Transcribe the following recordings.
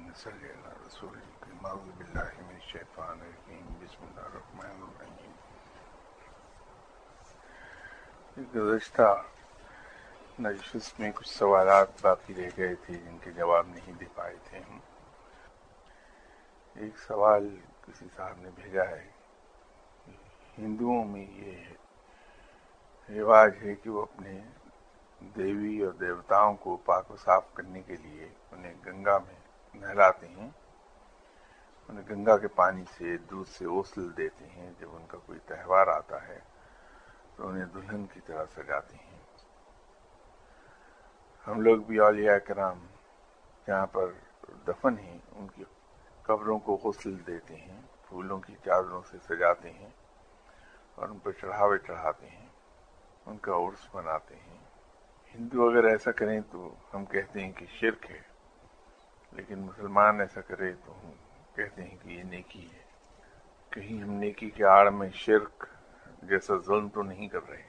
صلی اللہ رسول الکریم اعوذ باللہ من الشیطان الرجیم بسم اللہ الرحمن الرحیم. گزشتہ نشست میں کچھ سوالات باقی رہ گئے تھے جن کے جواب نہیں دے پائے تھے ہم. ایک سوال کسی صاحب نے بھیجا ہے. ہندوؤں میں یہ رواج ہے کہ وہ اپنے دیوی اور دیوتاؤں کو پاک و صاف کرنے کے لیے انہیں گنگا میں نہلاتے ہیں. انہیں گنگا کے پانی سے دودھ سے غسل دیتے ہیں. جب ان کا کوئی تہوار آتا ہے تو انہیں دلہن کی طرح سجاتے ہیں. ہم لوگ بھی اولیاء کرام جہاں پر دفن ہیں ان کی قبروں کو غسل دیتے ہیں, پھولوں کی چادروں سے سجاتے ہیں اور ان پر چڑھاوے چڑھاتے ہیں, ان کا عرس مناتے ہیں. ہندو اگر ایسا کریں تو ہم کہتے ہیں کہ شرک ہے, لیکن مسلمان ایسا کرے تو ہم کہتے ہیں کہ یہ نیکی ہے. کہیں ہم نیکی کے آڑ میں شرک جیسا ظلم تو نہیں کر رہے.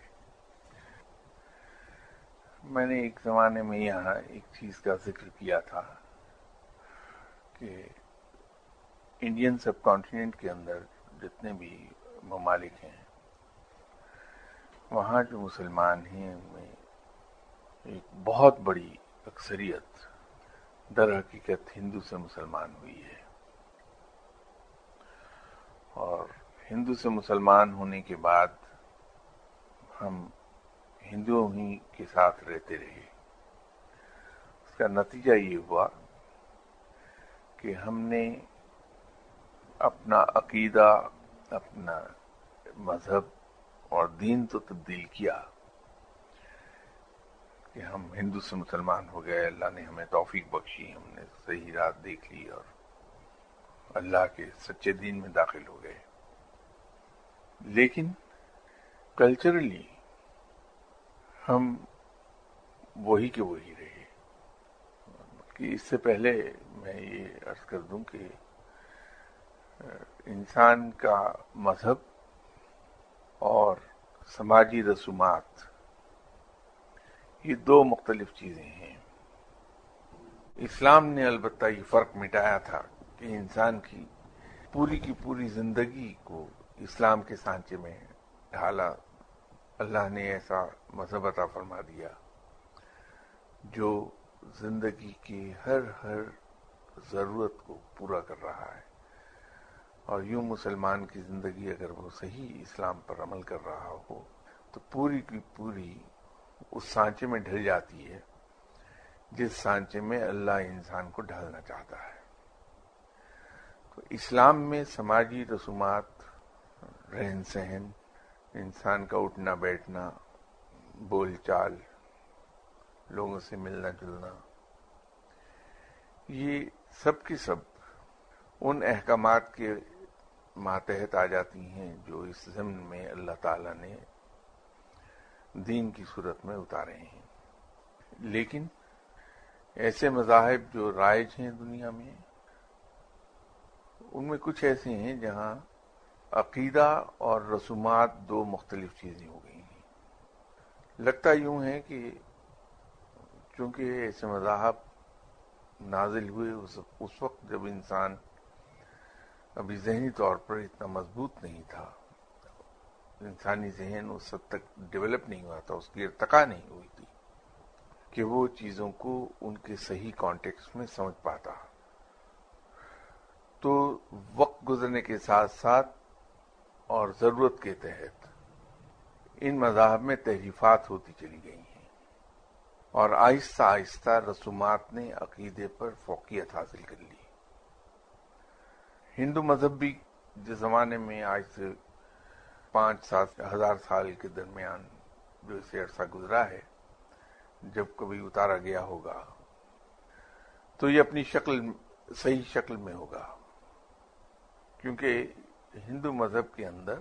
میں نے ایک زمانے میں یہاں ایک چیز کا ذکر کیا تھا کہ انڈین سب کانٹیننٹ کے اندر جتنے بھی ممالک ہیں وہاں جو مسلمان ہیں ان میں ایک بہت بڑی اکثریت در حقیقت ہندو سے مسلمان ہوئی ہے, اور ہندو سے مسلمان ہونے کے بعد ہم ہندوؤں ہی کے ساتھ رہتے رہے. اس کا نتیجہ یہ ہوا کہ ہم نے اپنا عقیدہ, اپنا مذہب اور دین تو تبدیل کیا کہ ہم ہندو سے مسلمان ہو گئے. اللہ نے ہمیں توفیق بخشی, ہم نے صحیح رات دیکھ لی اور اللہ کے سچے دین میں داخل ہو گئے. لیکن کلچرلی ہم وہی کے وہی رہے. کہ اس سے پہلے میں یہ عرض کر دوں کہ انسان کا مذہب اور سماجی رسومات یہ دو مختلف چیزیں ہیں. اسلام نے البتہ یہ فرق مٹایا تھا کہ انسان کی پوری زندگی کو اسلام کے سانچے میں ڈھالا. اللہ نے ایسا مذہب عطا فرما دیا جو زندگی کی ہر ضرورت کو پورا کر رہا ہے. اور یوں مسلمان کی زندگی اگر وہ صحیح اسلام پر عمل کر رہا ہو تو پوری کی پوری اس سانچے میں ڈھل جاتی ہے جس سانچے میں اللہ انسان کو ڈھالنا چاہتا ہے. تو اسلام میں سماجی رسومات, رہن سہن, انسان کا اٹھنا بیٹھنا, بول چال, لوگوں سے ملنا جلنا, یہ سب کی سب ان احکامات کے ماتحت آ جاتی ہیں جو اس ضمن میں اللہ تعالیٰ نے دین کی صورت میں اتارے ہیں. لیکن ایسے مذاہب جو رائج ہیں دنیا میں, ان میں کچھ ایسے ہیں جہاں عقیدہ اور رسومات دو مختلف چیزیں ہو گئی ہیں. لگتا یوں ہے کہ چونکہ ایسے مذاہب نازل ہوئے اس وقت جب انسان ابھی ذہنی طور پر اتنا مضبوط نہیں تھا, انسانی ذہن اس حد تک ڈیولپ نہیں ہوا تھا, اس کی ارتقا نہیں ہوئی تھی کہ وہ چیزوں کو ان کے صحیح کانٹیکسٹ میں سمجھ پاتا. تو وقت گزرنے کے ساتھ ساتھ اور ضرورت کے تحت ان مذاہب میں تحریفات ہوتی چلی گئی ہیں, اور آہستہ آہستہ رسومات نے عقیدے پر فوقیت حاصل کر لی. ہندو مذہب بھی جس زمانے میں آج سے 5-7 ہزار سال کے درمیان جو اسے عرصہ گزرا ہے, جب کبھی اتارا گیا ہوگا تو یہ اپنی صحیح شکل میں ہوگا. کیونکہ ہندو مذہب کے اندر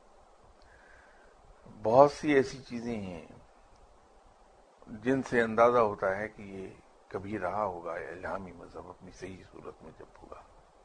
بہت سی ایسی چیزیں ہیں جن سے اندازہ ہوتا ہے کہ یہ کبھی رہا ہوگا یا الہامی مذہب اپنی صحیح صورت میں جب ہوگا.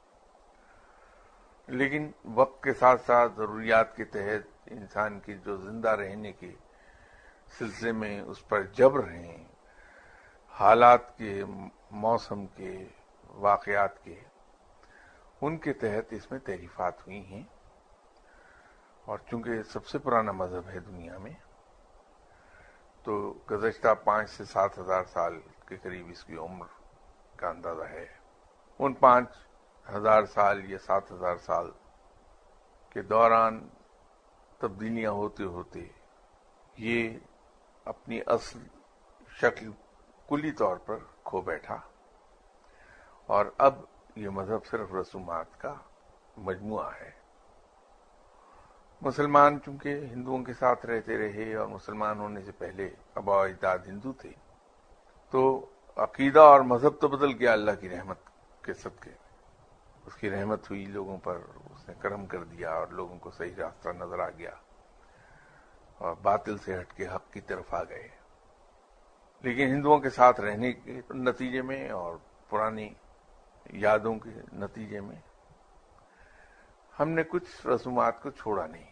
لیکن وقت کے ساتھ ساتھ ضروریات کے تحت انسان کی جو زندہ رہنے کے سلسلے میں اس پر جبر ہیں, حالات کے, موسم کے, واقعات کے، ان کے تحت اس میں تحریفات ہوئی ہیں، اور چونکہ سب سے پرانا مذہب ہے دنیا میں، تو گزشتہ 5 سے 7 ہزار سال کے قریب اس کی عمر کا اندازہ ہے۔ ان 5,000 سال یا 7,000 سال کے دوران تبدیلیاں ہوتے ہوتے یہ اپنی اصل شکل کلی طور پر کھو بیٹھا، اور اب یہ مذہب صرف رسومات کا مجموعہ ہے۔ مسلمان چونکہ ہندوؤں کے ساتھ رہتے رہے اور مسلمان ہونے سے پہلے آباء و اجداد ہندو تھے، تو عقیدہ اور مذہب تو بدل گیا اللہ کی رحمت کے صدقے۔ اس کی رحمت ہوئی لوگوں پر، اس نے کرم کر دیا اور لوگوں کو صحیح راستہ نظر آ گیا اور باطل سے ہٹ کے حق کی طرف آ گئے۔ لیکن ہندوؤں کے ساتھ رہنے کے نتیجے میں اور پرانی یادوں کے نتیجے میں ہم نے کچھ رسومات کو چھوڑا نہیں،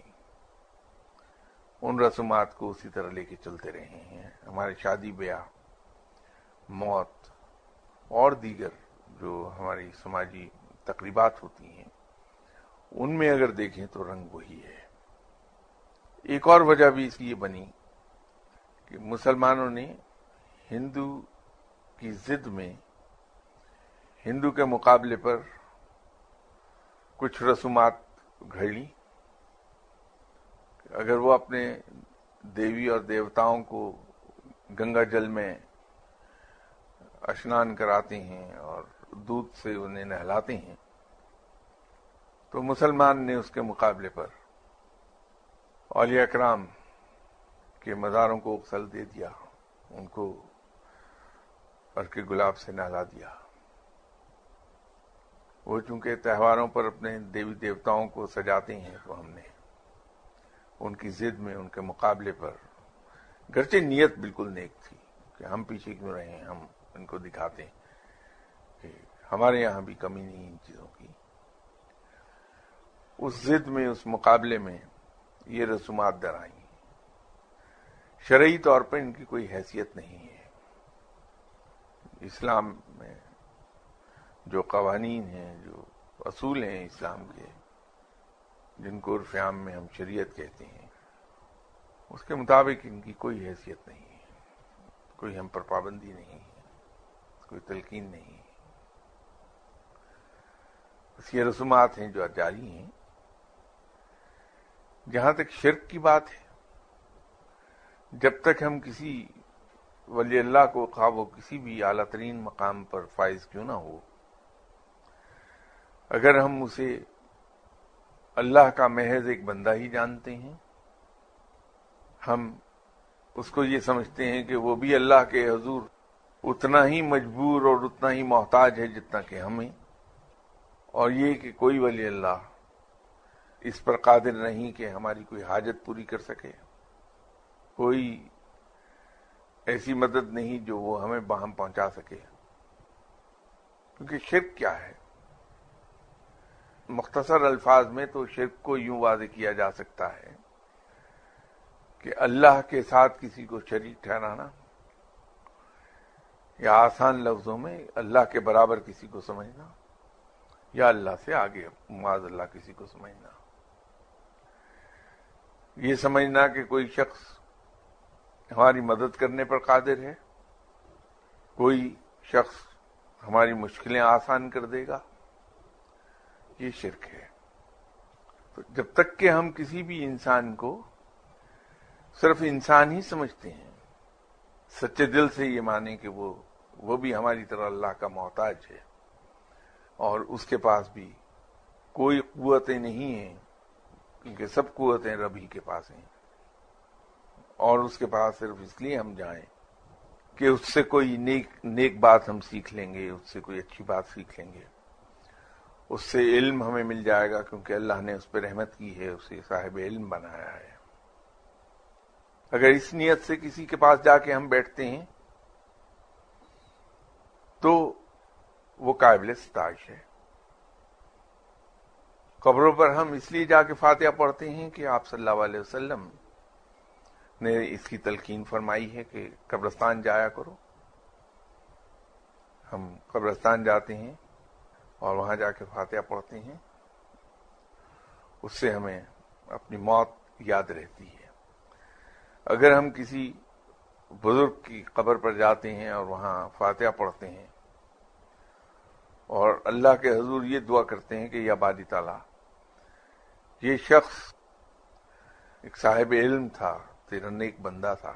ان رسومات کو اسی طرح لے کے چلتے رہے ہیں۔ ہمارے شادی بیاہ، موت اور دیگر جو ہماری سماجی تقریبات ہوتی ہیں، ان میں اگر دیکھیں تو رنگ وہی ہے۔ ایک اور وجہ بھی اس لیے بنی کہ مسلمانوں نے ہندو کی ضد میں ہندو کے مقابلے پر کچھ رسومات گھڑ لی۔ اگر وہ اپنے دیوی اور دیوتاؤں کو گنگا جل میں اشنان کراتے ہیں اور دودھ سے انہیں نہلاتے ہیں، تو مسلمان نے اس کے مقابلے پر اولیاء کرام کے مزاروں کو غسل دے دیا، ان کو عرق گلاب سے نہلا دیا۔ وہ چونکہ تہواروں پر اپنے دیوی دیوتاؤں کو سجاتے ہیں، تو ہم نے ان کی ضد میں ان کے مقابلے پر، گرچہ نیت بالکل نیک تھی کہ ہم پیچھے کیوں رہے ہیں، ہم ان کو دکھاتے ہیں کہ ہمارے یہاں بھی کمی نہیں ان چیزوں کی، اس ضد میں، اس مقابلے میں یہ رسومات در آئیں۔ شرعی طور پر ان کی کوئی حیثیت نہیں ہے۔ اسلام میں جو قوانین ہیں، جو اصول ہیں اسلام کے، جن کو عرف عام میں ہم شریعت کہتے ہیں، اس کے مطابق ان کی کوئی حیثیت نہیں ہے، کوئی ہم پر پابندی نہیں ہے، کوئی تلقین نہیں ہے۔ بس یہ رسومات ہیں جو جاری ہیں۔ جہاں تک شرک کی بات ہے، جب تک ہم کسی ولی اللہ کو، خواہ وہ کسی بھی اعلیٰ ترین مقام پر فائز کیوں نہ ہو، اگر ہم اسے اللہ کا محض ایک بندہ ہی جانتے ہیں، ہم اس کو یہ سمجھتے ہیں کہ وہ بھی اللہ کے حضور اتنا ہی مجبور اور اتنا ہی محتاج ہے جتنا کہ ہم ہیں، اور یہ کہ کوئی ولی اللہ اس پر قادر نہیں کہ ہماری کوئی حاجت پوری کر سکے، کوئی ایسی مدد نہیں جو وہ ہمیں باہم پہنچا سکے۔ کیونکہ شرک کیا ہے؟ مختصر الفاظ میں تو شرک کو یوں واضح کیا جا سکتا ہے کہ اللہ کے ساتھ کسی کو شریک ٹھہرانا، یا آسان لفظوں میں اللہ کے برابر کسی کو سمجھنا، یا اللہ سے آگے معاذ اللہ کسی کو سمجھنا۔ یہ سمجھنا کہ کوئی شخص ہماری مدد کرنے پر قادر ہے، کوئی شخص ہماری مشکلیں آسان کر دے گا، یہ شرک ہے۔ تو جب تک کہ ہم کسی بھی انسان کو صرف انسان ہی سمجھتے ہیں، سچے دل سے یہ مانیں کہ وہ بھی ہماری طرح اللہ کا محتاج ہے، اور اس کے پاس بھی کوئی قوتیں نہیں ہیں، کیونکہ سب قوتیں رب ہی کے پاس ہیں، اور اس کے پاس صرف اس لیے ہم جائیں کہ اس سے کوئی نیک بات ہم سیکھ لیں گے، اس سے کوئی اچھی بات سیکھ لیں گے، اس سے علم ہمیں مل جائے گا کیونکہ اللہ نے اس پہ رحمت کی ہے، اسے صاحب علم بنایا ہے۔ اگر اس نیت سے کسی کے پاس جا کے ہم بیٹھتے ہیں تو وہ قابل ستائش ہے۔ قبروں پر ہم اس لیے جا کے فاتحہ پڑھتے ہیں کہ آپ صلی اللہ علیہ وسلم نے اس کی تلقین فرمائی ہے کہ قبرستان جایا کرو۔ ہم قبرستان جاتے ہیں اور وہاں جا کے فاتحہ پڑھتے ہیں، اس سے ہمیں اپنی موت یاد رہتی ہے۔ اگر ہم کسی بزرگ کی قبر پر جاتے ہیں اور وہاں فاتحہ پڑھتے ہیں اور اللہ کے حضور یہ دعا کرتے ہیں کہ یا باری تعالیٰ، یہ شخص ایک صاحب علم تھا، تیرا نیک بندہ تھا،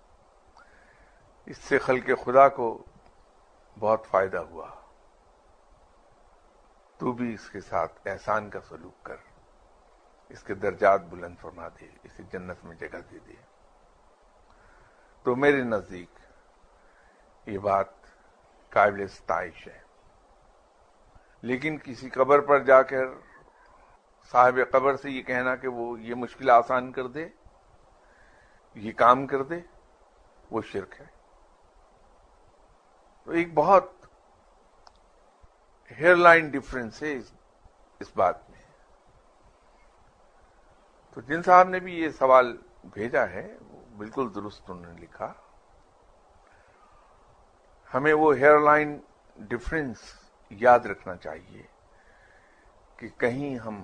اس سے خلق خدا کو بہت فائدہ ہوا، تو بھی اس کے ساتھ احسان کا سلوک کر، اس کے درجات بلند فرما دے، اسے جنت میں جگہ دے دے۔ تو میرے نزدیک یہ بات قابل ستائش ہے۔ لیکن کسی قبر پر جا کر صاحب قبر سے یہ کہنا کہ وہ یہ مشکل آسان کر دے، یہ کام کر دے، وہ شرک ہے۔ تو ایک بہت ہیئر لائن ڈفرنس ہے اس بات میں۔ تو جن صاحب نے بھی یہ سوال بھیجا ہے وہ بالکل درست انہوں نے لکھا، ہمیں وہ ہیئر لائن ڈفرنس یاد رکھنا چاہیے کہ کہیں ہم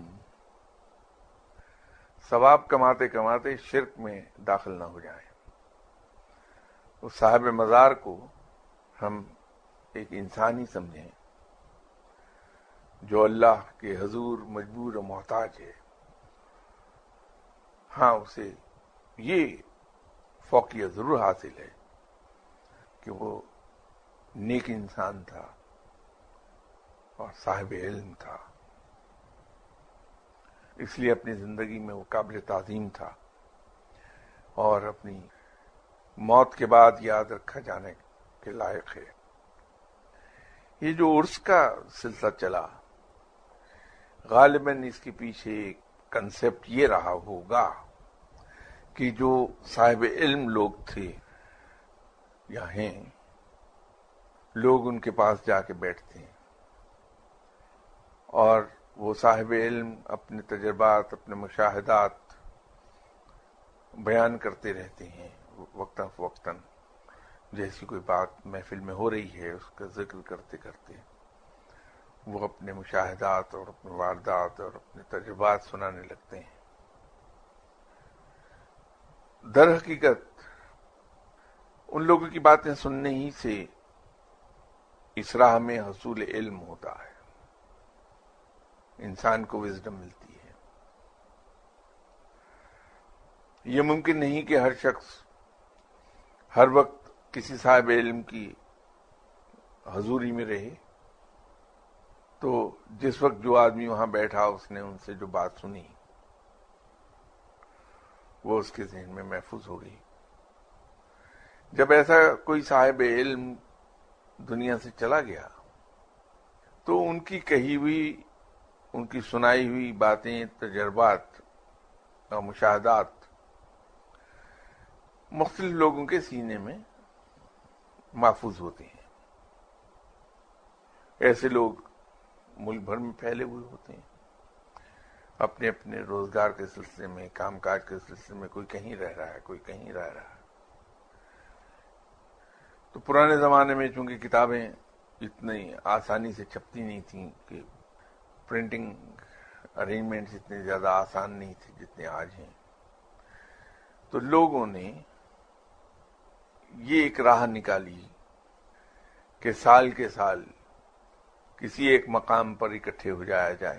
ثواب کماتے کماتے شرک میں داخل نہ ہو جائیں۔ اس صاحب مزار کو ہم ایک انسان ہی سمجھیں جو اللہ کے حضور مجبور و محتاج ہے۔ ہاں، اسے یہ فوقیت ضرور حاصل ہے کہ وہ نیک انسان تھا اور صاحب علم تھا، اس لیے اپنی زندگی میں وہ قابل تعظیم تھا اور اپنی موت کے بعد یاد رکھا جانے کے لائق ہے۔ یہ جو عرس کا سلسلہ چلا، غالباً اس کے پیچھے ایک کنسپٹ یہ رہا ہوگا کہ جو صاحب علم لوگ تھے یا ہیں، لوگ ان کے پاس جا کے بیٹھتے ہیں اور وہ صاحب علم اپنے تجربات، اپنے مشاہدات بیان کرتے رہتے ہیں وقتاً فوقتاً۔ جیسی کوئی بات محفل میں ہو رہی ہے اس کا ذکر کرتے کرتے وہ اپنے مشاہدات اور اپنے واردات اور اپنے تجربات سنانے لگتے ہیں۔ در حقیقت ان لوگوں کی باتیں سننے ہی سے اس راہ میں حصول علم ہوتا ہے، انسان کو وزڈم ملتی ہے۔ یہ ممکن نہیں کہ ہر شخص ہر وقت کسی صاحب علم کی حضوری میں رہے، تو جس وقت جو آدمی وہاں بیٹھا اس نے ان سے جو بات سنی وہ اس کے ذہن میں محفوظ ہو گئی۔ جب ایسا کوئی صاحب علم دنیا سے چلا گیا تو ان کی کہی ہوئی، ان کی سنائی ہوئی باتیں، تجربات اور مشاہدات مختلف لوگوں کے سینے میں محفوظ ہوتے ہیں۔ ایسے لوگ ملک بھر میں پھیلے ہوئے ہوتے ہیں، اپنے اپنے روزگار کے سلسلے میں، کام کاج کے سلسلے میں، کوئی کہیں رہ رہا ہے، کوئی کہیں رہ رہا ہے۔ تو پرانے زمانے میں چونکہ کتابیں اتنی آسانی سے چھپتی نہیں تھیں کہ پرنٹنگ ارینجمنٹس اتنے زیادہ آسان نہیں تھے جتنے آج ہیں، تو لوگوں نے یہ ایک راہ نکالی کہ سال کے سال کسی ایک مقام پر اکٹھے ہو جایا جائے،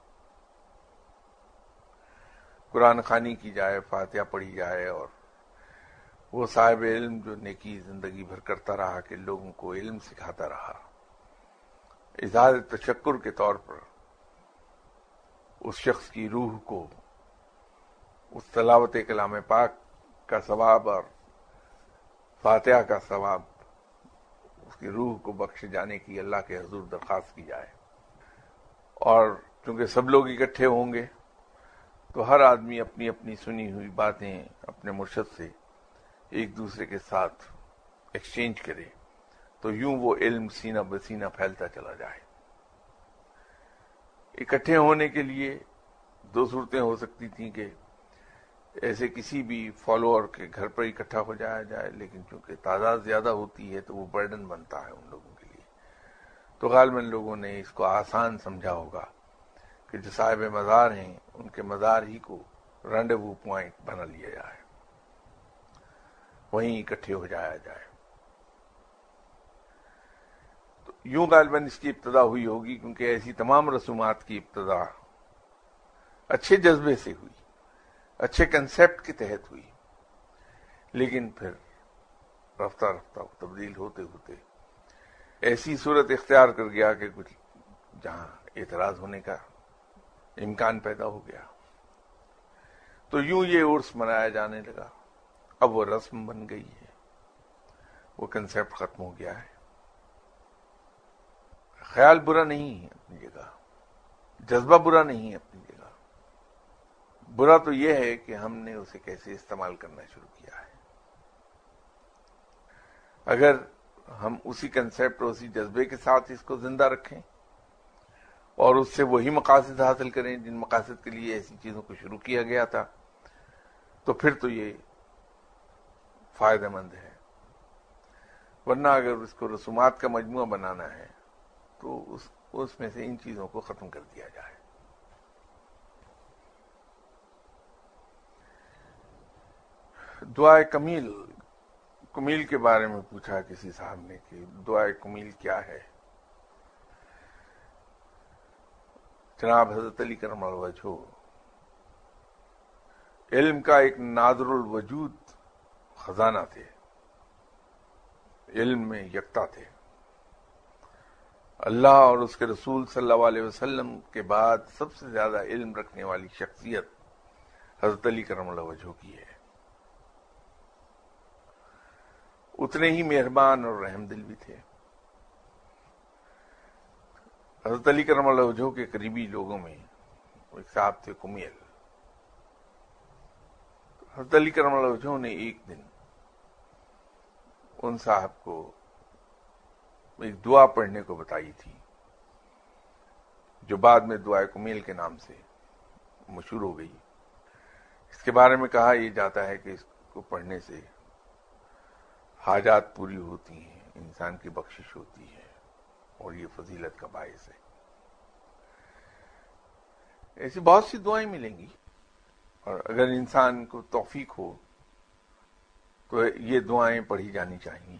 قرآن خوانی کی جائے، فاتحہ پڑھی جائے، اور وہ صاحب علم جو نیکی زندگی بھر کرتا رہا کہ لوگوں کو علم سکھاتا رہا، اظہار تشکر کے طور پر اس شخص کی روح کو اس تلاوت کلام پاک کا ثواب اور فاتحہ کا ثواب اس کی روح کو بخشے جانے کی اللہ کے حضور درخواست کی جائے۔ اور چونکہ سب لوگ اکٹھے ہوں گے تو ہر آدمی اپنی اپنی سنی ہوئی باتیں اپنے مرشد سے ایک دوسرے کے ساتھ ایکسچینج کرے، تو یوں وہ علم سینہ بسینہ پھیلتا چلا جائے۔ اکٹھے ہونے کے لیے دو صورتیں ہو سکتی تھیں کہ ایسے کسی بھی فالوور کے گھر پر اکٹھا ہو جایا جائے، لیکن چونکہ تعداد زیادہ ہوتی ہے تو وہ برڈن بنتا ہے ان لوگوں کے لیے، تو غالباً لوگوں نے اس کو آسان سمجھا ہوگا کہ جو صاحب مزار ہیں ان کے مزار ہی کو رینڈیوو پوائنٹ بنا لیا جائے، وہیں اکٹھے ہو جایا جائے۔ تو یوں غالباً اس کی ابتدا ہوئی ہوگی، کیونکہ ایسی تمام رسومات کی ابتدا اچھے جذبے سے ہوئی، اچھے کنسیپٹ کے تحت ہوئی، لیکن پھر رفتہ رفتہ تبدیل ہوتے ہوتے ایسی صورت اختیار کر گیا کہ کچھ جہاں اعتراض ہونے کا امکان پیدا ہو گیا، تو یوں یہ عرس منایا جانے لگا۔ اب وہ رسم بن گئی ہے، وہ کنسیپٹ ختم ہو گیا ہے۔ خیال برا نہیں ہے اپنی جگہ، جذبہ برا نہیں ہے اپنی جگہ، برا تو یہ ہے کہ ہم نے اسے کیسے استعمال کرنا شروع کیا ہے۔ اگر ہم اسی کنسیپٹ اور اسی جذبے کے ساتھ اس کو زندہ رکھیں اور اس سے وہی مقاصد حاصل کریں جن مقاصد کے لیے ایسی چیزوں کو شروع کیا گیا تھا، تو پھر تو یہ فائدہ مند ہے۔ ورنہ اگر اس کو رسومات کا مجموعہ بنانا ہے تو اس میں سے ان چیزوں کو ختم کر دیا جائے۔ دعائے کمیل کے بارے میں پوچھا کسی صاحب نے کہ دعائے کمیل کیا ہے؟ جناب حضرت علی کرم اللہ وجہہ علم کا ایک نادر الوجود خزانہ تھے، علم میں یکتا تھے۔ اللہ اور اس کے رسول صلی اللہ علیہ وسلم کے بعد سب سے زیادہ علم رکھنے والی شخصیت حضرت علی کرم اللہ وجہہ کی ہے۔ اتنے ہی مہربان اور رحم دل بھی تھے۔ حضرت علی کرم اللہ وجہہ کے قریبی لوگوں میں ایک صاحب تھے کمیل۔ حضرت علی کرم اللہ وجہہ نے ایک دن ان صاحب کو ایک دعا پڑھنے کو بتائی تھی، جو بعد میں دعائے کمیل کے نام سے مشہور ہو گئی۔ اس کے بارے میں کہا یہ جاتا ہے کہ اس کو پڑھنے سے حاجات پوری ہوتی ہیں، انسان کی بخشش ہوتی ہے، اور یہ فضیلت کا باعث ہے۔ ایسی بہت سی دعائیں ملیں گی، اور اگر انسان کو توفیق ہو تو یہ دعائیں پڑھی جانی چاہیے۔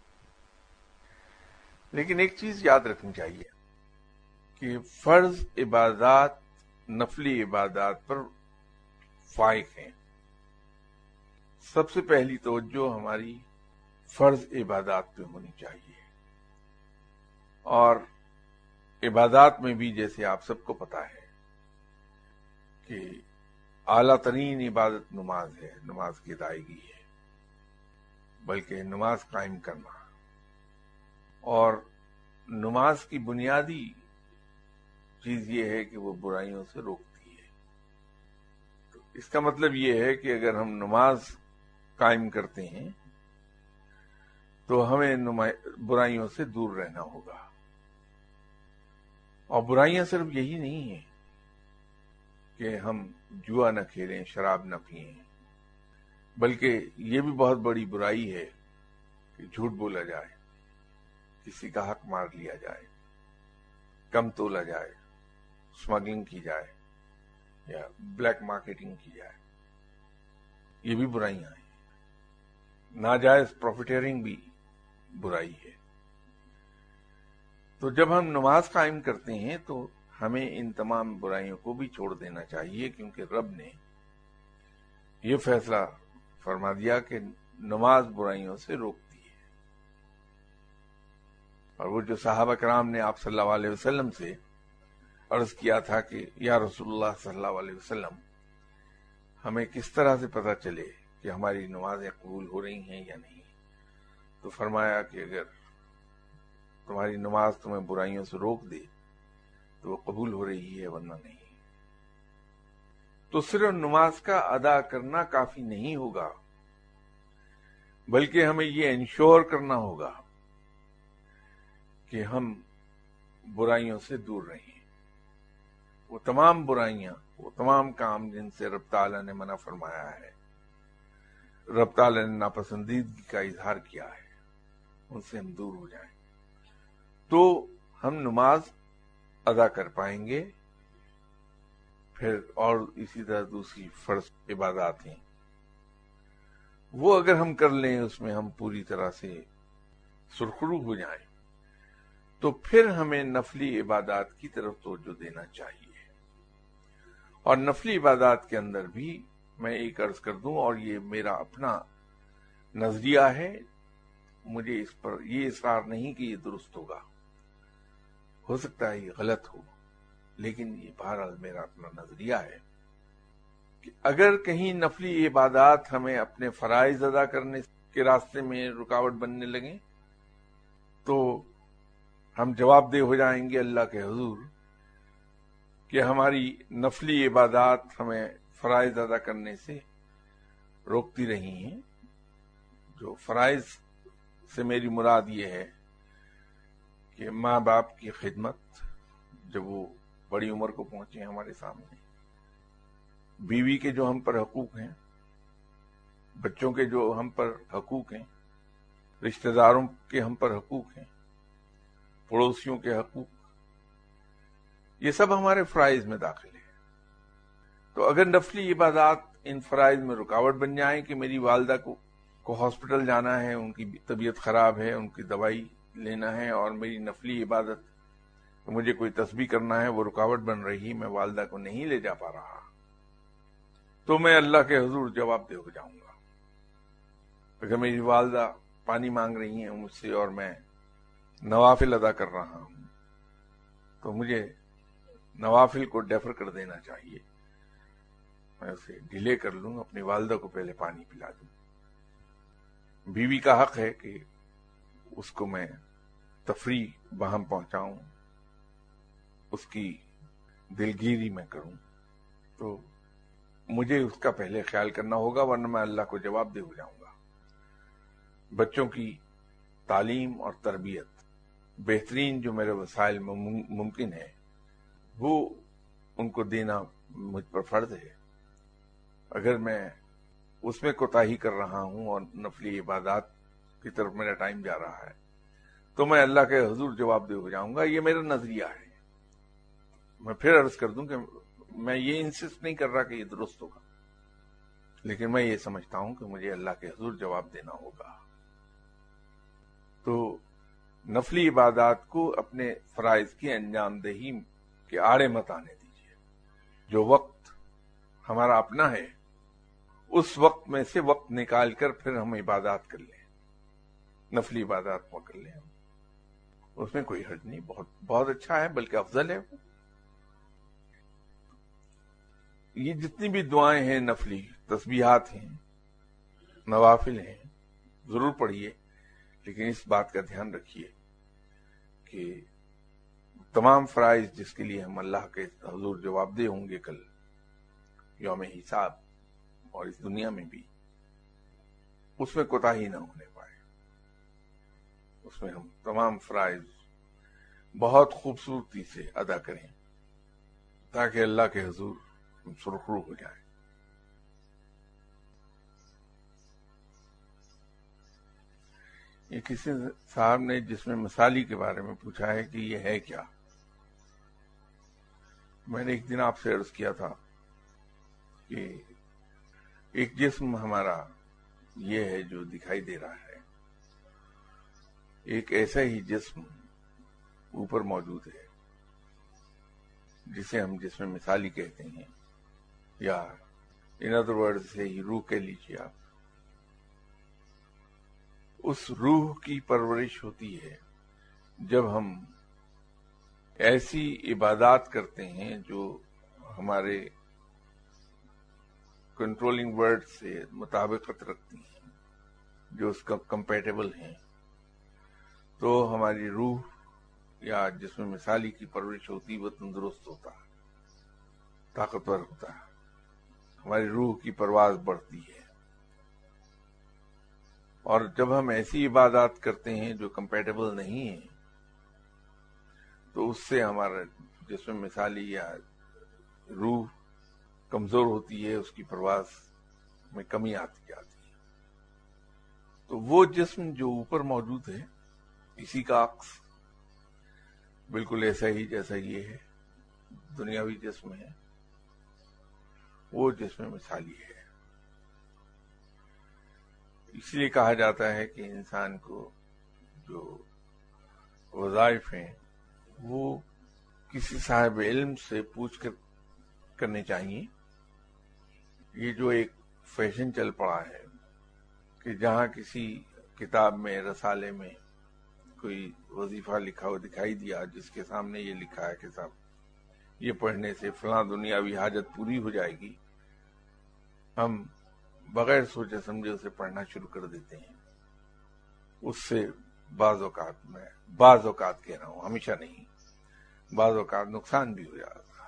لیکن ایک چیز یاد رکھنی چاہیے کہ فرض عبادات نفلی عبادات پر فائق ہیں۔ سب سے پہلی توجہ ہماری فرض عبادات پہ ہونی چاہیے، اور عبادات میں بھی جیسے آپ سب کو پتا ہے کہ اعلیٰ ترین عبادت نماز ہے، نماز کی ادائیگی ہے، بلکہ نماز قائم کرنا، اور نماز کی بنیادی چیز یہ ہے کہ وہ برائیوں سے روکتی ہے۔ تو اس کا مطلب یہ ہے کہ اگر ہم نماز قائم کرتے ہیں تو ہمیں برائیوں سے دور رہنا ہوگا۔ اور برائیاں صرف یہی نہیں ہیں کہ ہم جوا نہ کھیلیں، شراب نہ پئیں، بلکہ یہ بھی بہت بڑی برائی ہے کہ جھوٹ بولا جائے، کسی کا حق مار لیا جائے، کم تولا جائے، اسمگلنگ کی جائے یا بلیک مارکیٹنگ کی جائے، یہ بھی برائیاں ہیں۔ ناجائز پروفیٹیرنگ بھی برائی ہے۔ تو جب ہم نماز قائم کرتے ہیں تو ہمیں ان تمام برائیوں کو بھی چھوڑ دینا چاہیے، کیونکہ رب نے یہ فیصلہ فرما دیا کہ نماز برائیوں سے روکتی ہے۔ اور وہ جو صحابہ کرام نے آپ صلی اللہ علیہ وسلم سے عرض کیا تھا کہ یا رسول اللہ صلی اللہ علیہ وسلم، ہمیں کس طرح سے پتہ چلے کہ ہماری نمازیں قبول ہو رہی ہیں یا نہیں، تو فرمایا کہ اگر تمہاری نماز تمہیں برائیوں سے روک دے تو وہ قبول ہو رہی ہے، ورنہ نہیں۔ تو صرف نماز کا ادا کرنا کافی نہیں ہوگا، بلکہ ہمیں یہ انشور کرنا ہوگا کہ ہم برائیوں سے دور رہیں۔ وہ تمام برائیاں، وہ تمام کام جن سے رب تعالیٰ نے منع فرمایا ہے، رب تعالیٰ نے ناپسندیدگی کا اظہار کیا ہے، ان سے ہم دور ہو جائیں۔ تو ہم نماز ادا کر پائیں گے. پھر اور اسی طرح دوسری فرض عبادات ہیں، وہ اگر ہم کر لیں، اس میں ہم پوری طرح سے سرخرو ہو جائیں، تو پھر ہمیں نفلی عبادات کی طرف توجہ دینا چاہیے. اور نفلی عبادات کے اندر بھی میں ایک عرض کر دوں، اور یہ میرا اپنا نظریہ ہے، مجھے اس پر یہ اصرار نہیں کہ یہ درست ہوگا، ہو سکتا ہے یہ غلط ہو، لیکن یہ بہرحال میرا اپنا نظریہ ہے کہ اگر کہیں نفلی عبادات ہمیں اپنے فرائض ادا کرنے کے راستے میں رکاوٹ بننے لگیں تو ہم جواب دہ ہو جائیں گے اللہ کے حضور کہ ہماری نفلی عبادات ہمیں فرائض ادا کرنے سے روکتی رہی ہیں. جو فرائض سے میری مراد یہ ہے کہ ماں باپ کی خدمت جب وہ بڑی عمر کو پہنچے ہمارے سامنے، بیوی کے جو ہم پر حقوق ہیں، بچوں کے جو ہم پر حقوق ہیں، رشتہ داروں کے ہم پر حقوق ہیں، پڑوسیوں کے حقوق، یہ سب ہمارے فرائض میں داخل ہے. تو اگر نفلی عبادات ان فرائض میں رکاوٹ بن جائیں کہ میری والدہ کو ہاسپٹل جانا ہے، ان کی طبیعت خراب ہے، ان کی دوائی لینا ہے، اور میری نفلی عبادت مجھے کوئی تسبیح کرنا ہے وہ رکاوٹ بن رہی، میں والدہ کو نہیں لے جا پا رہا، تو میں اللہ کے حضور جواب دہ ہو جاؤں گا. اگر میری والدہ پانی مانگ رہی ہیں مجھ سے اور میں نوافل ادا کر رہا ہوں تو مجھے نوافل کو ڈیفر کر دینا چاہیے، میں اسے ڈیلے کر لوں، اپنی والدہ کو پہلے پانی پلا دوں. بیوی کا حق ہے کہ اس کو میں تفریح باہم پہنچاؤں، اس کی دلگیری میں کروں، تو مجھے اس کا پہلے خیال کرنا ہوگا، ورنہ میں اللہ کو جواب دہ ہو جاؤں گا. بچوں کی تعلیم اور تربیت بہترین جو میرے وسائل میں ممکن ہے وہ ان کو دینا مجھ پر فرض ہے. اگر میں اس میں کوتاہی کر رہا ہوں اور نفلی عبادات کی طرف میرا ٹائم جا رہا ہے تو میں اللہ کے حضور جواب دہ ہو جاؤں گا. یہ میرا نظریہ ہے. میں پھر عرض کر دوں کہ میں یہ انسسٹ نہیں کر رہا کہ یہ درست ہوگا، لیکن میں یہ سمجھتا ہوں کہ مجھے اللہ کے حضور جواب دینا ہوگا. تو نفلی عبادات کو اپنے فرائض کی انجام دہی کے آڑے مت آنے دیجیے. جو وقت ہمارا اپنا ہے اس وقت میں سے وقت نکال کر پھر ہم عبادات کر لیں، نفلی عبادات میں کر لیں، اس میں کوئی حرج نہیں، بہت اچھا ہے، بلکہ افضل ہے. یہ جتنی بھی دعائیں ہیں، نفلی تسبیحات ہیں، نوافل ہیں، ضرور پڑھیے، لیکن اس بات کا دھیان رکھیے کہ تمام فرائض جس کے لیے ہم اللہ کے حضور جواب دہ ہوں گے کل یوم حساب اور اس دنیا میں بھی، اس میں کوتاہی نہ ہونے پائے. اس میں ہم تمام فرائض بہت خوبصورتی سے ادا کریں تاکہ اللہ کے حضور ہم سرخرو ہو جائیں. یہ کسی صاحب نے جس میں مثالی کے بارے میں پوچھا ہے کہ یہ ہے کیا. میں نے ایک دن آپ سے عرض کیا تھا کہ ایک جسم ہمارا یہ ہے جو دکھائی دے رہا ہے، ایک ایسا ہی جسم اوپر موجود ہے جسے ہم جسم مثالی کہتے ہیں، یا ان ادر ورڈ سے ہی روح کہہ لیجیے آپ. اس روح کی پرورش ہوتی ہے جب ہم ایسی عبادات کرتے ہیں جو ہمارے کنٹرولنگ ورڈ سے مطابقت رکھتی ہیں، جو اس کا کمپیٹیبل ہیں، تو ہماری روح یا جسم مثالی کی پرورش ہوتی وہ تندرست ہوتا ہے، طاقتور ہوتا ہے، ہماری روح کی پرواز بڑھتی ہے. اور جب ہم ایسی عبادات کرتے ہیں جو کمپیٹیبل نہیں ہیں تو اس سے ہمارا جسم مثالی یا روح کمزور ہوتی ہے، اس کی پرواز میں کمی آتی جاتی ہے. تو وہ جسم جو اوپر موجود ہے، اسی کا عکس بالکل ایسا ہی جیسا یہ ہے، دنیاوی جسم ہے، وہ جسم مثالی ہے۔ اس لیے کہا جاتا ہے کہ انسان کو جو وظائف ہیں وہ کسی صاحب علم سے پوچھ کر کرنے چاہیے۔ یہ جو ایک فیشن چل پڑا ہے کہ جہاں کسی کتاب میں، رسالے میں کوئی وظیفہ لکھا ہوا دکھائی دیا جس کے سامنے یہ لکھا ہے کہ صاحب یہ پڑھنے سے فلاں دنیاوی حاجت پوری ہو جائے گی، ہم بغیر سوچے سمجھے اسے پڑھنا شروع کر دیتے ہیں۔ اس سے بعض اوقات کہہ رہا ہوں، ہمیشہ نہیں، بعض اوقات نقصان بھی ہو جاتا ہے،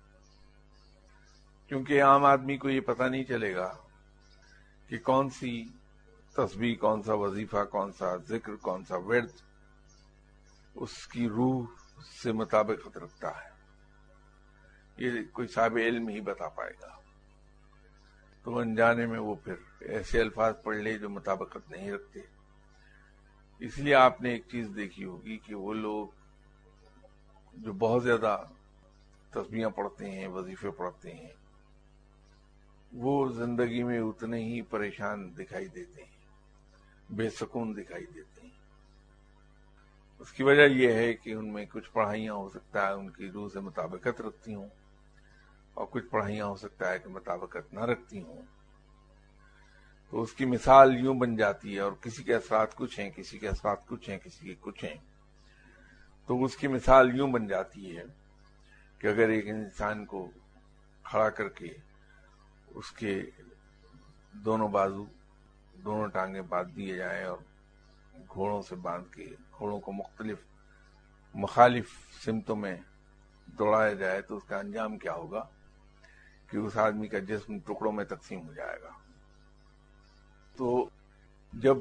کیونکہ عام آدمی کو یہ پتہ نہیں چلے گا کہ کون سی تسبیح، کون سا وظیفہ، کون سا ذکر، کون سا ورد اس کی روح سے مطابقت رکھتا ہے۔ یہ کوئی صاحب علم ہی بتا پائے گا۔ تو انجانے میں وہ پھر ایسے الفاظ پڑھ لے جو مطابقت نہیں رکھتے۔ اس لیے آپ نے ایک چیز دیکھی ہوگی کہ وہ لوگ جو بہت زیادہ تسبیحاں پڑھتے ہیں، وظیفے پڑھتے ہیں، وہ زندگی میں اتنے ہی پریشان دکھائی دیتے ہیں، بے سکون دکھائی دیتے ہیں۔ اس کی وجہ یہ ہے کہ ان میں کچھ پڑھائیاں ہو سکتا ہے ان کی روح سے مطابقت رکھتی ہوں، اور کچھ پڑھائیاں ہو سکتا ہے کہ مطابقت نہ رکھتی ہوں۔ تو اس کی مثال یوں بن جاتی ہے، اور کسی کے اثرات کچھ ہیں، کسی کے اثرات کچھ ہیں، کسی کے کچھ ہیں۔ تو اس کی مثال یوں بن جاتی ہے کہ اگر ایک انسان کو کھڑا کر کے اس کے دونوں بازو، دونوں ٹانگیں باندھ دیے جائیں اور گھوڑوں سے باندھ کے گھوڑوں کو مخالف سمتوں میں دوڑایا جائے تو اس کا انجام کیا ہوگا کہ اس آدمی کا جسم ٹکڑوں میں تقسیم ہو جائے گا۔ تو جب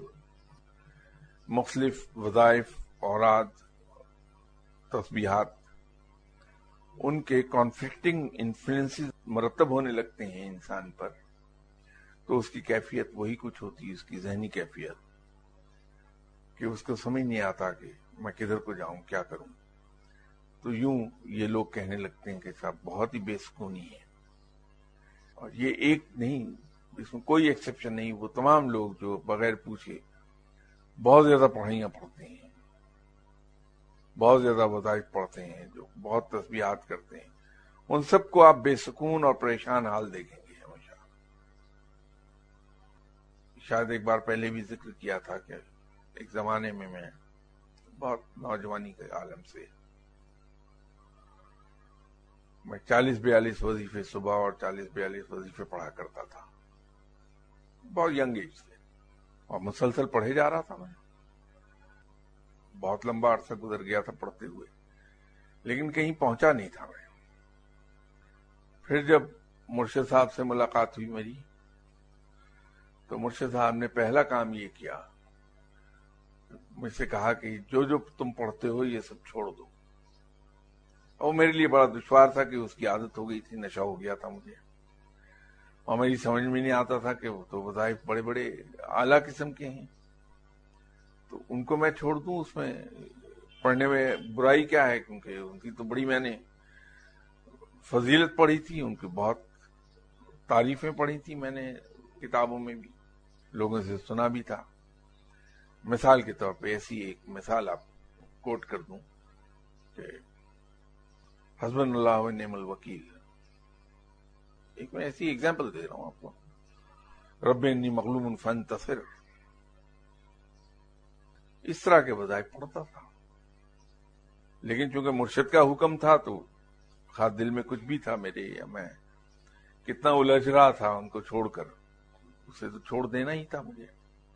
مختلف وظائف، اوراد، تسبیحات، ان کے کانفلکٹنگ انفلوئنسز مرتب ہونے لگتے ہیں انسان پر، تو اس کی کیفیت وہی کچھ ہوتی ہے، اس کی ذہنی کیفیت، کہ اس کو سمجھ نہیں آتا کہ میں کدھر کو جاؤں، کیا کروں۔ تو یوں یہ لوگ کہنے لگتے ہیں کہ صاحب بہت ہی بے سکونی ہے۔ اور یہ ایک نہیں، اس میں کوئی ایکسیپشن نہیں، وہ تمام لوگ جو بغیر پوچھے بہت زیادہ پڑھائیاں پڑھتے ہیں، بہت زیادہ وظائف پڑھتے ہیں، جو بہت تسبیحات کرتے ہیں، ان سب کو آپ بے سکون اور پریشان حال دیکھیں گے ہمیشہ۔ شاید ایک بار پہلے بھی ذکر کیا تھا کہ ایک زمانے میں بہت نوجوانی کے عالم سے میں 40-42 وظیفے صبح اور 40-42 وظیفے پڑھا کرتا تھا، بہت ینگ ایج سے، اور مسلسل پڑھے جا رہا تھا۔ میں بہت لمبا عرصہ گزر گیا تھا پڑھتے ہوئے، لیکن کہیں پہنچا نہیں تھا میں۔ پھر جب مرشد صاحب سے ملاقات ہوئی میری، تو مرشد صاحب نے پہلا کام یہ کیا، مجھ سے کہا کہ جو تم پڑھتے ہو یہ سب چھوڑ دو۔ اور میرے لیے بڑا دشوار تھا کہ اس کی عادت ہو گئی تھی، نشہ ہو گیا تھا مجھے، اور میری سمجھ میں نہیں آتا تھا کہ وہ تو وظائف بڑے بڑے اعلیٰ قسم کے ہیں، تو ان کو میں چھوڑ دوں، اس میں پڑھنے میں برائی کیا ہے، کیونکہ ان کی تو بڑی میں نے فضیلت پڑھی تھی، ان کی بہت تعریفیں پڑھی تھی میں نے کتابوں میں بھی، لوگوں سے سنا بھی تھا۔ مثال کے طور پہ ایسی ایک مثال آپ کوٹ کر دوں کہ حسبنا اللہ و نعم الوکیل، ایک میں ایسی ایگزامپل دے رہا ہوں آپ کو، رب انی مغلوب فانتصر، اس طرح کے وظائف پڑھتا تھا۔ لیکن چونکہ مرشد کا حکم تھا تو خواہ دل میں کچھ بھی تھا میرے، یا میں کتنا الجھ رہا تھا ان کو چھوڑ کر، اسے تو چھوڑ دینا ہی تھا مجھے۔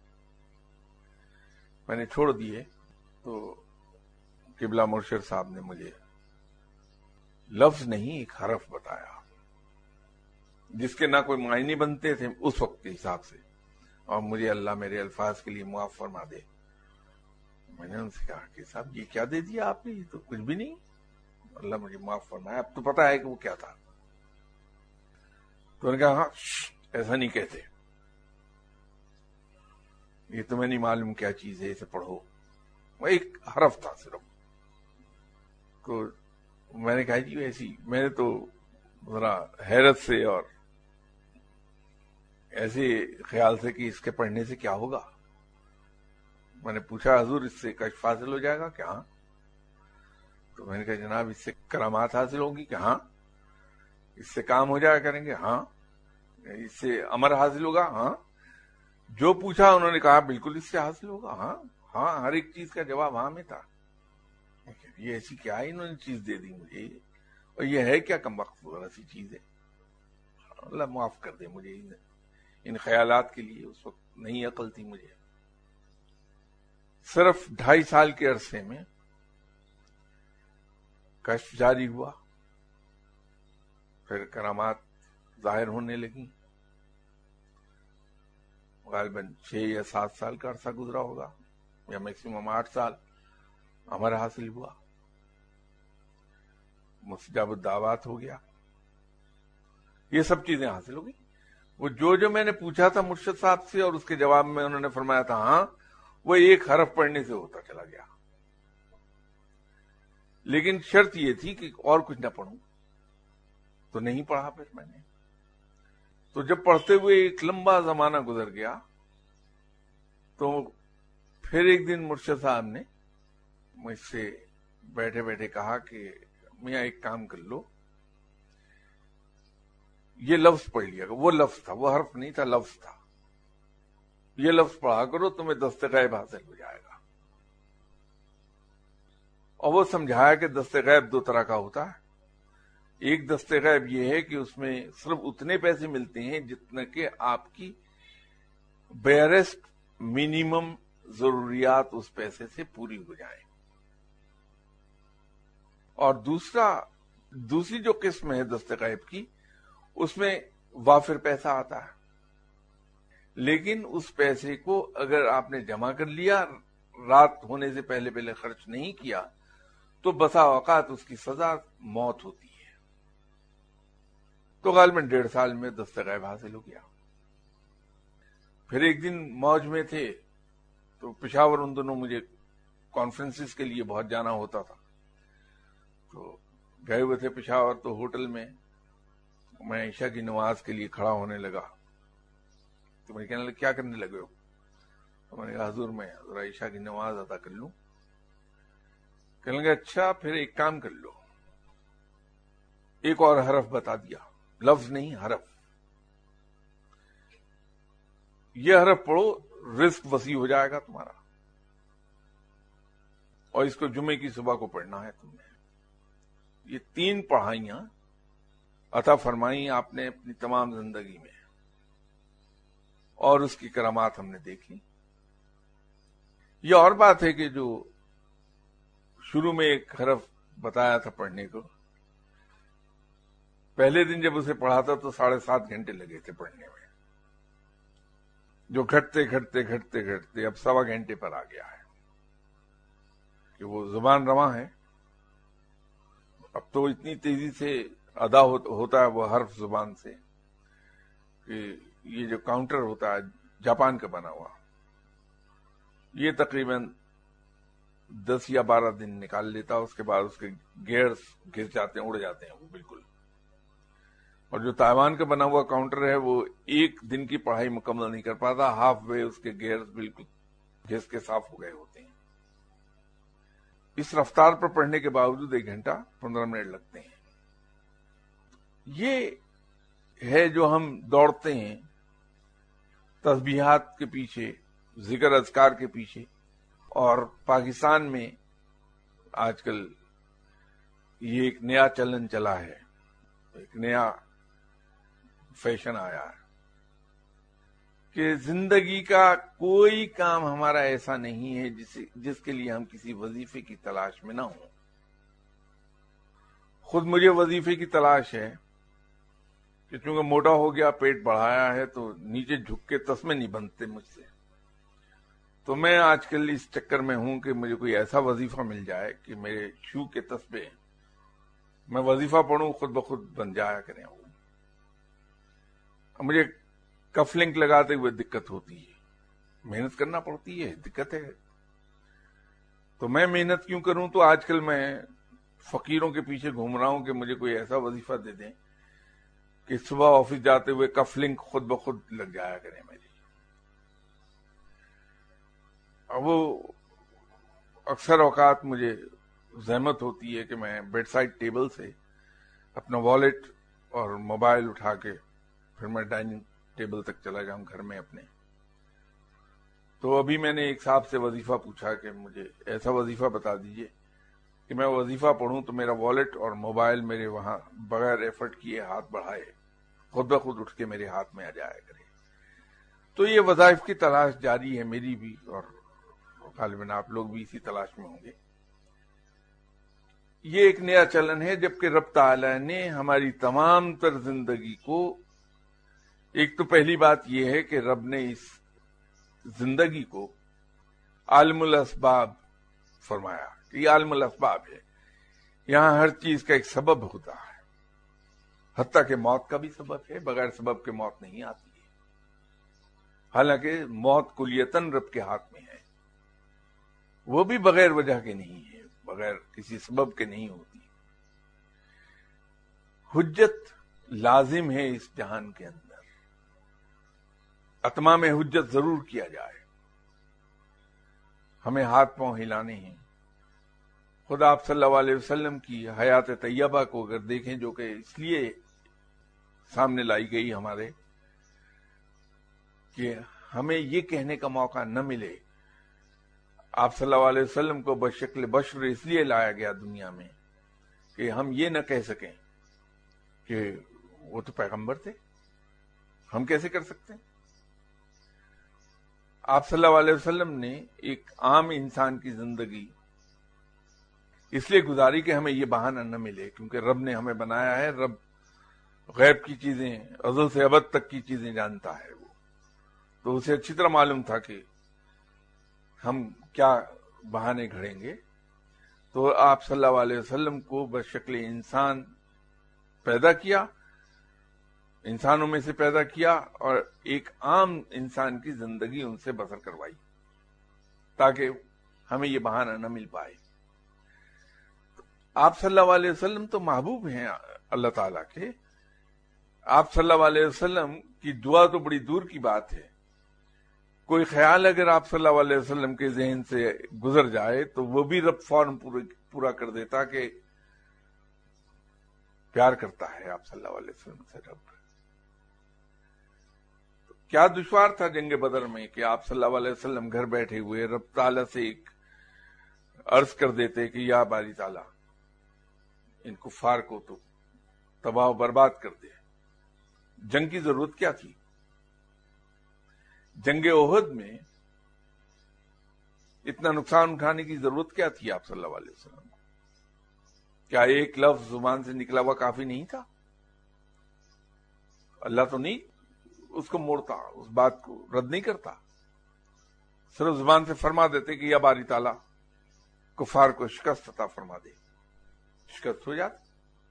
میں نے چھوڑ دیے تو قبلہ مرشد صاحب نے مجھے لفظ نہیں ایک حرف بتایا، جس کے نہ کوئی معنی بنتے تھے اس وقت کے حساب سے، اور مجھے اللہ میرے الفاظ کے لیے معاف فرما دے۔ میں نے ان سے کہا کہ صاحب یہ کیا دے دیا آپ نے، یہ تو کچھ بھی نہیں، اللہ مجھے معاف فرمائے، اب تو پتا ہے کہ وہ کیا تھا۔ تو انہوں نے کہا ہاں ایسا نہیں کہتے، یہ تمہیں نہیں معلوم کیا چیز ہے، اسے پڑھو۔ وہ ایک حرف تھا صرف، تو میں نے کہا جی ایسی، میں نے تو ذرا حیرت سے اور ایسے خیال سے کہ اس کے پڑھنے سے کیا ہوگا، میں نے پوچھا حضور اس سے کشف حاصل ہو جائے گا کہ ہاں؟ تو میں نے کہا جناب اس سے کرامات حاصل ہوگی کہ ہاں؟ اس سے کام ہو جایا کریں گے ہاں؟ اس سے امر حاصل ہوگا ہاں؟ جو پوچھا انہوں نے کہا بالکل اس سے حاصل ہوگا ہاں ہاں، ہر ایک چیز کا جواب ہاں میں تھا۔ یہ ایسی کیا ہے انہوں نے چیز دے دی مجھے، اور یہ ہے کیا کم وقت ایسی چیز ہے؟ اللہ معاف کر دے مجھے ان خیالات کے لیے، اس وقت نہیں عقل تھی مجھے۔ صرف 2.5 سال کے عرصے میں کشف جاری ہوا، پھر کرامات ظاہر ہونے لگی، غالباً 6 یا 7 سال کا عرصہ گزرا ہوگا، یا میکسیمم 8 سال امر حاصل ہوا، مستجاب الدعوات ہو گیا، یہ سب چیزیں حاصل ہو گئی۔ وہ جو میں نے پوچھا تھا مرشد صاحب سے اور اس کے جواب میں انہوں نے فرمایا تھا ہاں، وہ ایک حرف پڑھنے سے ہوتا چلا گیا، لیکن شرط یہ تھی کہ اور کچھ نہ پڑھوں، تو نہیں پڑھا پھر میں نے۔ تو جب پڑھتے ہوئے ایک لمبا زمانہ گزر گیا تو پھر ایک دن مرشد صاحب نے مجھ سے بیٹھے بیٹھے کہا کہ میاں ایک کام کر لو، یہ لفظ پڑھ لیا، وہ لفظ تھا، وہ حرف نہیں تھا، لفظ تھا، یہ لفظ پڑھا کرو تمہیں دست غیب حاصل ہو جائے گا۔ اور وہ سمجھایا کہ دست غیب 2 طرح کا ہوتا ہے، ایک دست غیب یہ ہے کہ اس میں صرف اتنے پیسے ملتے ہیں جتنے کہ آپ کی بیرسٹ منیمم ضروریات اس پیسے سے پوری ہو جائیں، اور دوسری جو قسم ہے دست غیب کی، اس میں وافر پیسہ آتا ہے، لیکن اس پیسے کو اگر آپ نے جمع کر لیا، رات ہونے سے پہلے پہلے خرچ نہیں کیا، تو بسا اوقات اس کی سزا موت ہوتی ہے۔ تو غالباً 1.5 سال میں دست غیب حاصل ہو گیا۔ پھر ایک دن موج میں تھے تو پشاور، ان دنوں مجھے کانفرنسز کے لیے بہت جانا ہوتا تھا، تو گئے ہوئے تھے پشاور، تو ہوٹل میں میں عشاء کی نماز کے لیے کھڑا ہونے لگا، تو میں کہنے لگا کیا کرنے لگے ہو؟ تو میں نے کہا حضور میں ذرا عشاء کی نماز ادا کر لوں۔ کہنے لگا اچھا پھر ایک کام کر لو، ایک اور حرف بتا دیا، لفظ نہیں حرف، یہ حرف پڑھو رزق وسیع ہو جائے گا تمہارا، اور اس کو جمعے کی صبح کو پڑھنا ہے تم نے۔ یہ 3 پڑھائیاں عطا فرمائی آپ نے اپنی تمام زندگی میں، اور اس کی کرامات ہم نے دیکھی۔ یہ اور بات ہے کہ جو شروع میں ایک حرف بتایا تھا پڑھنے کو، پہلے دن جب اسے پڑھا تھا تو 7.5 گھنٹے لگے تھے پڑھنے میں، جو گھٹتے گھٹتے گھٹتے گھٹتے اب 1.25 گھنٹے پر آ گیا ہے، کہ وہ زبان رواں ہے، اب تو اتنی تیزی سے ادا ہوتا ہے وہ حرف زبان سے کہ یہ جو کاؤنٹر ہوتا ہے جاپان کا بنا ہوا، یہ تقریباً 10 یا 12 دن نکال لیتا، اس کے بعد اس کے گیئرز گر جاتے ہیں، اڑ جاتے ہیں وہ بالکل۔ اور جو تائیوان کا بنا ہوا کاؤنٹر ہے وہ 1 دن کی پڑھائی مکمل نہیں کر پاتا، ہاف وے اس کے گیئرز بالکل گھس کے صاف ہو گئے ہوتے ہیں۔ اس رفتار پر پڑھنے کے باوجود 1 گھنٹہ 15 منٹ لگتے ہیں۔ یہ ہے جو ہم دوڑتے ہیں تسبیحات کے پیچھے، ذکر اذکار کے پیچھے، اور پاکستان میں آج کل یہ ایک نیا چلن چلا ہے، ایک نیا فیشن آیا ہے کہ زندگی کا کوئی کام ہمارا ایسا نہیں ہے جس کے لیے ہم کسی وظیفے کی تلاش میں نہ ہوں۔ خود مجھے وظیفے کی تلاش ہے کہ چونکہ موٹا ہو گیا، پیٹ بڑھایا ہے، تو نیچے جھک کے تسمے نہیں بنتے مجھ سے، تو میں آج کل اس چکر میں ہوں کہ مجھے کوئی ایسا وظیفہ مل جائے کہ میرے شو کے تسبے میں وظیفہ پڑھوں خود بخود بن جایا کریں۔ وہ مجھے کف لنک لگاتے ہوئے دقت ہوتی ہے، محنت کرنا پڑتی ہے، دقت ہے، تو میں محنت کیوں کروں؟ تو آج کل میں فقیروں کے پیچھے گھوم رہا ہوں کہ مجھے کوئی ایسا وظیفہ دے دیں کہ صبح آفس جاتے ہوئے کف لنک خود بخود لگ جایا کریں میری. اب وہ اکثر اوقات مجھے زحمت ہوتی ہے کہ میں بیڈ سائڈ ٹیبل سے اپنا والیٹ اور موبائل اٹھا کے پھر میں ڈائننگ ٹیبل تک چلا جاؤں گھر میں اپنے. تو ابھی میں نے ایک صاحب سے وظیفہ پوچھا کہ مجھے ایسا وظیفہ بتا دیجئے کہ میں وظیفہ پڑھوں تو میرا والیٹ اور موبائل میرے وہاں بغیر ایفرٹ کیے ہاتھ بڑھائے خود بخود اٹھ کے میرے ہاتھ میں آ جایا کرے. تو یہ وظائف کی تلاش جاری ہے میری بھی، اور غالباً آپ لوگ بھی اسی تلاش میں ہوں گے. یہ ایک نیا چلن ہے، جبکہ رب تعالی نے ہماری تمام تر زندگی کو، ایک تو پہلی بات یہ ہے کہ رب نے اس زندگی کو عالم الاسباب فرمایا کہ یہ عالم الاسباب ہے، یہاں ہر چیز کا ایک سبب ہوتا ہے، حتیٰ کہ موت کا بھی سبب ہے، بغیر سبب کے موت نہیں آتی ہے، حالانکہ موت کلیتاً رب کے ہاتھ میں ہے، وہ بھی بغیر وجہ کے نہیں ہے، بغیر کسی سبب کے نہیں ہوتی. حجت لازم ہے اس جہان کے اندر، اتمام حجت ضرور کیا جائے. ہمیں ہاتھ پاؤں ہلانے ہیں. خدا آپ صلی اللہ علیہ وسلم کی حیات طیبہ کو اگر دیکھیں، جو کہ اس لیے سامنے لائی گئی ہمارے کہ ہمیں یہ کہنے کا موقع نہ ملے. آپ صلی اللہ علیہ وسلم کو بشکل بشر اس لیے لایا گیا دنیا میں کہ ہم یہ نہ کہہ سکیں کہ وہ تو پیغمبر تھے، ہم کیسے کر سکتے ہیں. آپ صلی اللہ علیہ وسلم نے ایک عام انسان کی زندگی اس لیے گزاری کہ ہمیں یہ بہانہ نہ ملے، کیونکہ رب نے ہمیں بنایا ہے. رب غیب کی چیزیں، ازل سے ابد تک کی چیزیں جانتا ہے، وہ تو اسے اچھی طرح معلوم تھا کہ ہم کیا بہانے گھڑیں گے. تو آپ صلی اللہ علیہ وسلم کو بشکل انسان پیدا کیا، انسانوں میں سے پیدا کیا، اور ایک عام انسان کی زندگی ان سے بسر کروائی تاکہ ہمیں یہ بہانہ نہ مل پائے. آپ صلی اللہ علیہ وسلم تو محبوب ہیں اللہ تعالیٰ کے. آپ صلی اللہ علیہ وسلم کی دعا تو بڑی دور کی بات ہے. کوئی خیال اگر آپ صلی اللہ علیہ وسلم کے ذہن سے گزر جائے تو وہ بھی رب فوراً پورا کر دیتا کہ پیار کرتا ہے آپ صلی اللہ علیہ وسلم سے رب. کیا دشوار تھا جنگ بدر میں کہ آپ صلی اللہ علیہ وسلم گھر بیٹھے ہوئے رب تعالیٰ سے ایک عرض کر دیتے کہ یا باری تعالیٰ ان کفار کو تو تباہ و برباد کر دے. جنگ کی ضرورت کیا تھی؟ جنگ احد میں اتنا نقصان اٹھانے کی ضرورت کیا تھی آپ صلی اللہ علیہ وسلم کو؟ کیا ایک لفظ زبان سے نکلا ہوا کافی نہیں تھا؟ اللہ تو نہیں اس کو موڑتا، اس بات کو رد نہیں کرتا، صرف زبان سے فرما دیتے کہ یا باری تعالیٰ کفار کو شکست عطا فرما دے، شکست ہو جاتی.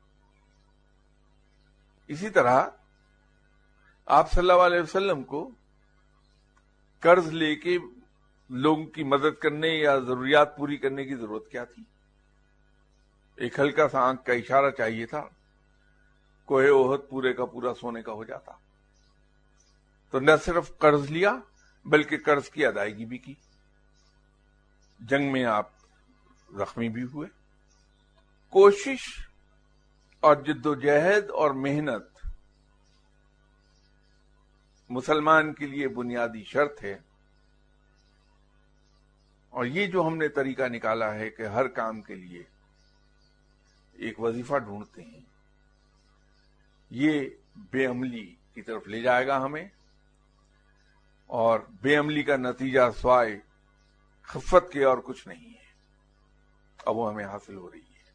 اسی طرح آپ صلی اللہ علیہ وسلم کو قرض لے کے لوگوں کی مدد کرنے یا ضروریات پوری کرنے کی ضرورت کیا تھی؟ ایک ہلکا سا آنکھ کا اشارہ چاہیے تھا، کوہ احد پورے کا پورا سونے کا ہو جاتا. تو نہ صرف قرض لیا بلکہ قرض کی ادائیگی بھی کی. جنگ میں آپ زخمی بھی ہوئے. کوشش اور جد و جہد اور محنت مسلمان کے لیے بنیادی شرط ہے. اور یہ جو ہم نے طریقہ نکالا ہے کہ ہر کام کے لیے ایک وظیفہ ڈھونڈتے ہیں، یہ بے عملی کی طرف لے جائے گا ہمیں، اور بے عملی کا نتیجہ سوائے خفت کے اور کچھ نہیں ہے، اب وہ ہمیں حاصل ہو رہی ہے.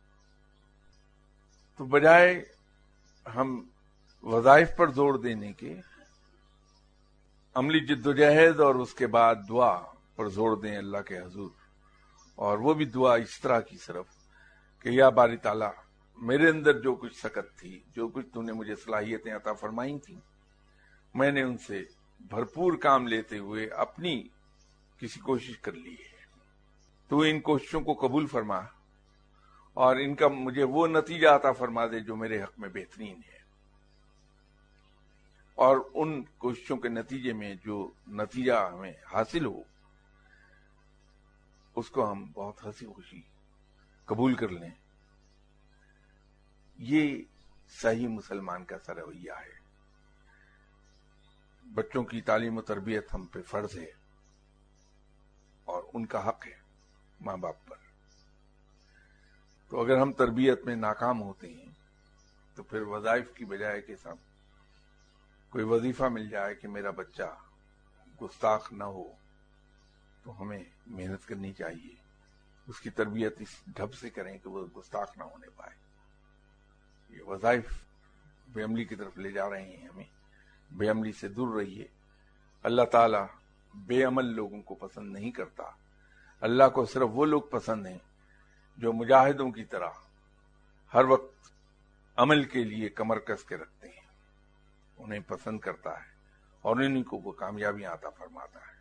تو بجائے ہم وظائف پر زور دینے کے عملی جد و جہد اور اس کے بعد دعا پر زور دیں اللہ کے حضور. اور وہ بھی دعا اس طرح کی صرف کہ یا باری تعالیٰ میرے اندر جو کچھ سکت تھی، جو کچھ تو نے مجھے صلاحیتیں عطا فرمائی تھیں، میں نے ان سے بھرپور کام لیتے ہوئے اپنی کسی کوشش کر لی ہے. تو ان کوششوں کو قبول فرما اور ان کا مجھے وہ نتیجہ عطا فرما دے جو میرے حق میں بہترین ہے، اور ان کوششوں کے نتیجے میں جو نتیجہ ہمیں حاصل ہو اس کو ہم بہت ہنسی خوشی قبول کر لیں۔ یہ صحیح مسلمان کا رویہ ہے۔ بچوں کی تعلیم و تربیت ہم پہ فرض ہے اور ان کا حق ہے ماں باپ پر۔ تو اگر ہم تربیت میں ناکام ہوتے ہیں تو پھر وظائف کی بجائے کہ سب کوئی وظیفہ مل جائے کہ میرا بچہ گستاخ نہ ہو، تو ہمیں محنت کرنی چاہیے، اس کی تربیت اس ڈھب سے کریں کہ وہ گستاخ نہ ہونے پائے۔ یہ وظائف بے عملی کی طرف لے جا رہے ہیں ہمیں، بے عملی سے دور رہیے۔ اللہ تعالیٰ بے عمل لوگوں کو پسند نہیں کرتا۔ اللہ کو صرف وہ لوگ پسند ہیں جو مجاہدوں کی طرح ہر وقت عمل کے لیے کمر کس کے رکھتے ہیں، انہیں پسند کرتا ہے اور انہیں کو وہ کامیابیاں عطا فرماتا ہے۔